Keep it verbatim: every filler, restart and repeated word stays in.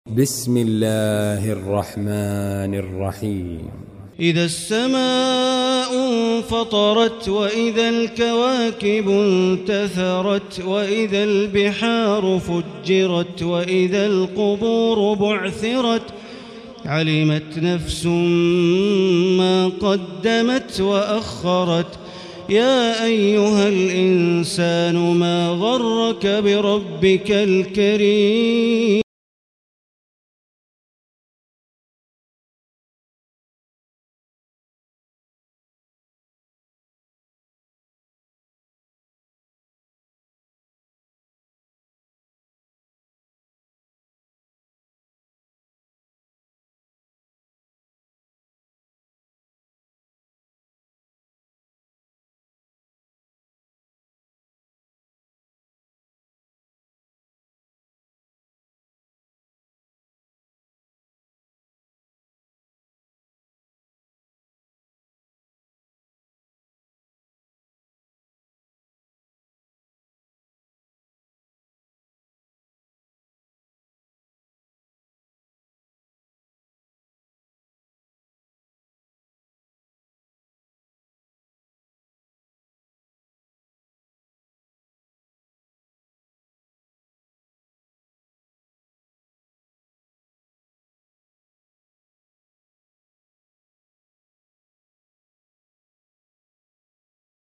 بسم الله الرحمن الرحيم. إذا السماء انفطرت وإذا الكواكب انتثرت وإذا البحار فجرت وإذا القبور بعثرت علمت نفس ما قدمت وأخرت يا أيها الإنسان ما غرك بربك الكريم.